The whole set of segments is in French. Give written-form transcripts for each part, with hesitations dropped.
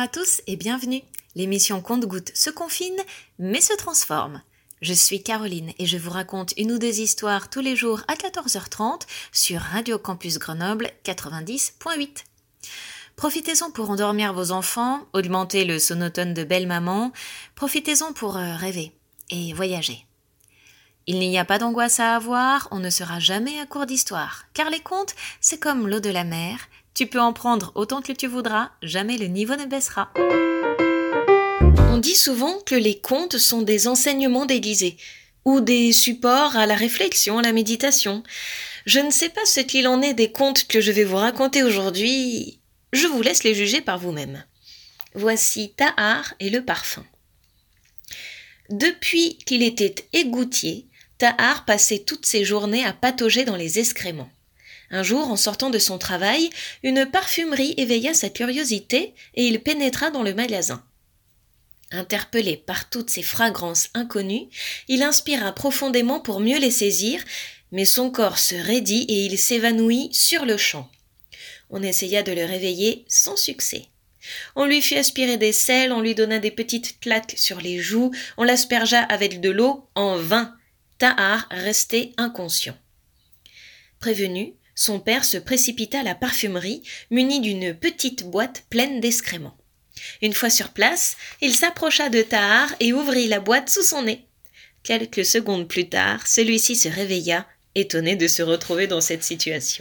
à tous et bienvenue. L'émission Compte-Gouttes se confine, mais se transforme. Je suis Caroline et je vous raconte une ou deux histoires tous les jours à 14h30 sur Radio Campus Grenoble 90.8. Profitez-en pour endormir vos enfants, augmenter le sonotone de belle maman, profitez-en pour rêver et voyager. Il n'y a pas d'angoisse à avoir, on ne sera jamais à court d'histoire, car les contes, c'est comme l'eau de la mer, tu peux en prendre autant que tu voudras, jamais le niveau ne baissera. On dit souvent que les contes sont des enseignements déguisés, ou des supports à la réflexion, à la méditation. Je ne sais pas ce qu'il en est des contes que je vais vous raconter aujourd'hui, je vous laisse les juger par vous-même. Voici Tahar et le parfum. Depuis qu'il était égoutier, Tahar passait toutes ses journées à patauger dans les excréments. Un jour, en sortant de son travail, une parfumerie éveilla sa curiosité et il pénétra dans le magasin. Interpellé par toutes ces fragrances inconnues, il inspira profondément pour mieux les saisir, mais son corps se raidit et il s'évanouit sur le champ. On essaya de le réveiller sans succès. On lui fit aspirer des sels, on lui donna des petites claques sur les joues, on l'aspergea avec de l'eau, en vain. Tahar restait inconscient. Prévenu, son père se précipita à la parfumerie, muni d'une petite boîte pleine d'excréments. Une fois sur place, il s'approcha de Tahar et ouvrit la boîte sous son nez. Quelques secondes plus tard, celui-ci se réveilla, étonné de se retrouver dans cette situation.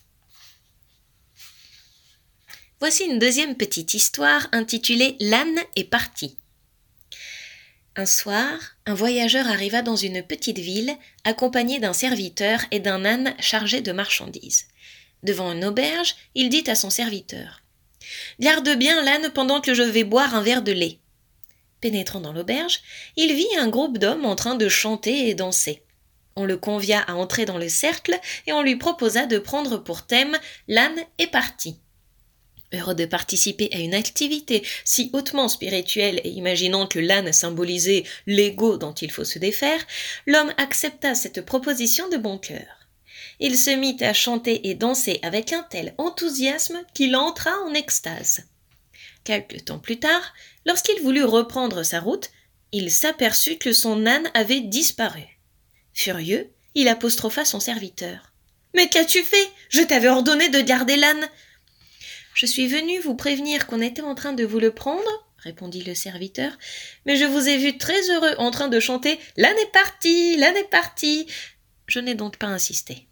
Voici une deuxième petite histoire intitulée « L'âne est parti ». Un soir, un voyageur arriva dans une petite ville, accompagné d'un serviteur et d'un âne chargé de marchandises. Devant une auberge, il dit à son serviteur « Garde bien l'âne pendant que je vais boire un verre de lait. » Pénétrant dans l'auberge, il vit un groupe d'hommes en train de chanter et danser. On le convia à entrer dans le cercle et on lui proposa de prendre pour thème « L'âne est parti ». Heureux de participer à une activité si hautement spirituelle et imaginant que l'âne symbolisait l'ego dont il faut se défaire, l'homme accepta cette proposition de bon cœur. Il se mit à chanter et danser avec un tel enthousiasme qu'il entra en extase. Quelque temps plus tard, lorsqu'il voulut reprendre sa route, il s'aperçut que son âne avait disparu. Furieux, il apostropha son serviteur. « Mais qu'as-tu fait ? Je t'avais ordonné de garder l'âne !»« Je suis venu vous prévenir qu'on était en train de vous le prendre, » répondit le serviteur, « mais je vous ai vu très heureux en train de chanter « L'âne est parti, l'âne est parti !» Je n'ai donc pas insisté.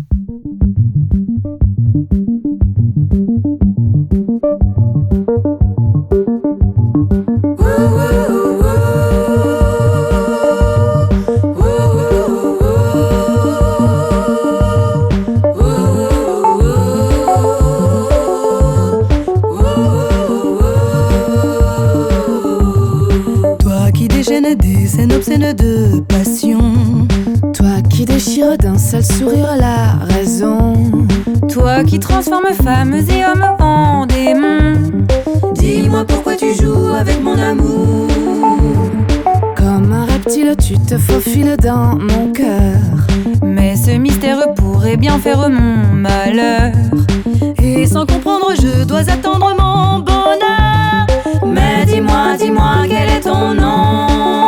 Des scènes obscènes de passion, toi qui déchires d'un seul sourire la raison, toi qui transformes femmes et hommes en démons. Dis-moi pourquoi tu joues avec mon amour. Comme un reptile tu te faufiles dans mon cœur, mais ce mystère pourrait bien faire mon malheur. Et sans comprendre je dois attendre mon bonheur. Mais dis-moi, dis-moi quel est ton nom.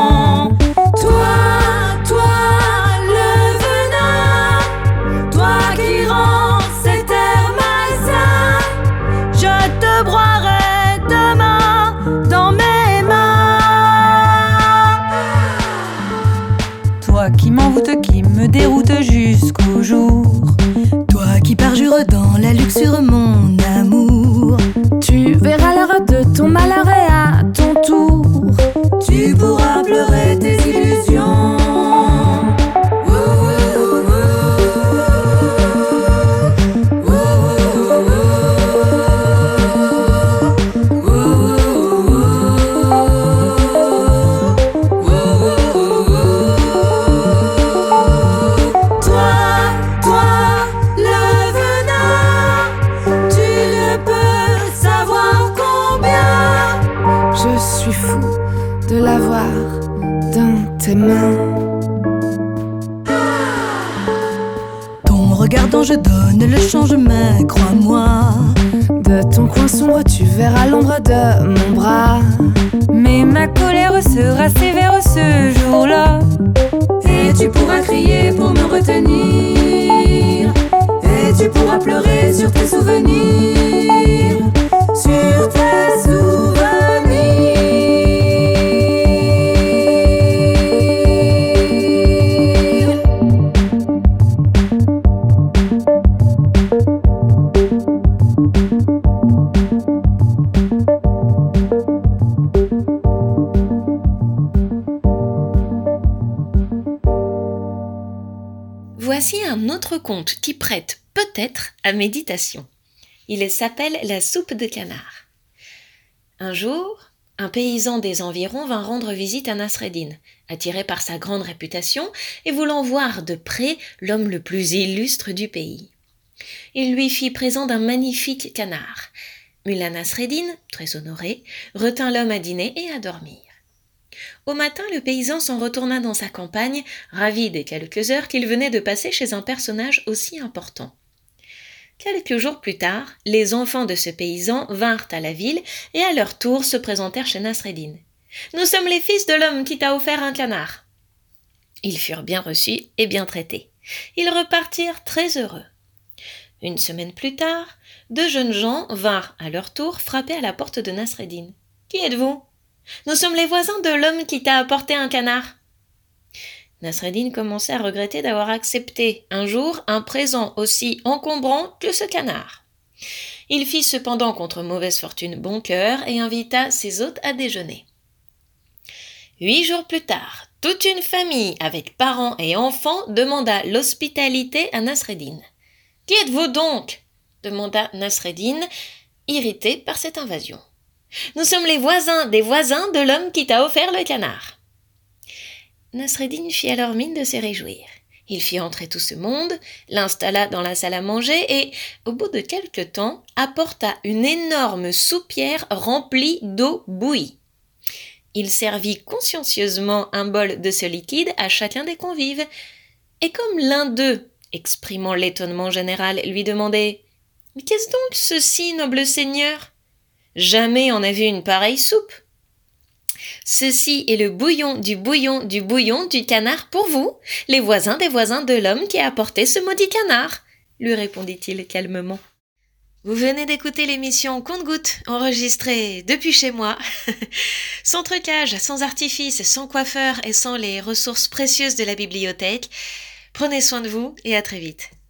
Toi, le venin, toi qui rends cette terre malsain, je te broierai demain dans mes mains. Toi qui m'envoûtes, qui me déroute jusqu'au jour, toi qui parjures dans la luxure mon amour, tu verras l'heure de ton malheur et à ton tour tu pourras pleurer tes illusions. de l'avoir dans tes mains. Ton regard dont je donne le changement, crois-moi. De ton ton coin sombre, tu verras l'ombre de mon bras. Mais ma colère sera sévère ce jour-là. Et tu pourras crier pour me retenir. Et tu pourras pleurer sur tes souvenirs. Sur tes souvenirs. Voici un autre conte qui prête peut-être à méditation. Il s'appelle La soupe de canard. Un jour, un paysan des environs vint rendre visite à Nasreddin, attiré par sa grande réputation et voulant voir de près l'homme le plus illustre du pays. Il lui fit présent d'un magnifique canard. Mullah Nasreddin, très honoré, retint l'homme à dîner et à dormir. Au matin, le paysan s'en retourna dans sa campagne, ravi des quelques heures qu'il venait de passer chez un personnage aussi important. Quelques jours plus tard, les enfants de ce paysan vinrent à la ville et à leur tour se présentèrent chez Nasreddin. « Nous sommes les fils de l'homme qui t'a offert un canard. » Ils furent bien reçus et bien traités. Ils repartirent très heureux. Une semaine plus tard, deux jeunes gens vinrent à leur tour frapper à la porte de Nasreddin. « Qui êtes-vous ? » « Nous sommes les voisins de l'homme qui t'a apporté un canard. » Nasreddin commençait à regretter d'avoir accepté un jour un présent aussi encombrant que ce canard. Il fit cependant contre mauvaise fortune bon cœur et invita ses hôtes à déjeuner. 8 jours plus tard, toute une famille avec parents et enfants demanda l'hospitalité à Nasreddin. « Qui êtes-vous donc ?» demanda Nasreddin, irrité par cette invasion. « Nous sommes les voisins des voisins de l'homme qui t'a offert le canard. » Nasreddin fit alors mine de se réjouir. Il fit entrer tout ce monde, l'installa dans la salle à manger et, au bout de quelque temps, apporta une énorme soupière remplie d'eau bouillie. Il servit consciencieusement un bol de ce liquide à chacun des convives. Et comme l'un d'eux, exprimant l'étonnement général, lui demandait « Mais qu'est-ce donc ceci, noble seigneur ? Jamais on n'a vu une pareille soupe. Ceci est le bouillon du canard pour vous, les voisins des voisins de l'homme qui a apporté ce maudit canard, lui répondit-il calmement. Vous venez d'écouter l'émission Compte-Gouttes, enregistrée depuis chez moi, sans trucage, sans artifice, sans coiffeur et sans les ressources précieuses de la bibliothèque. Prenez soin de vous et à très vite.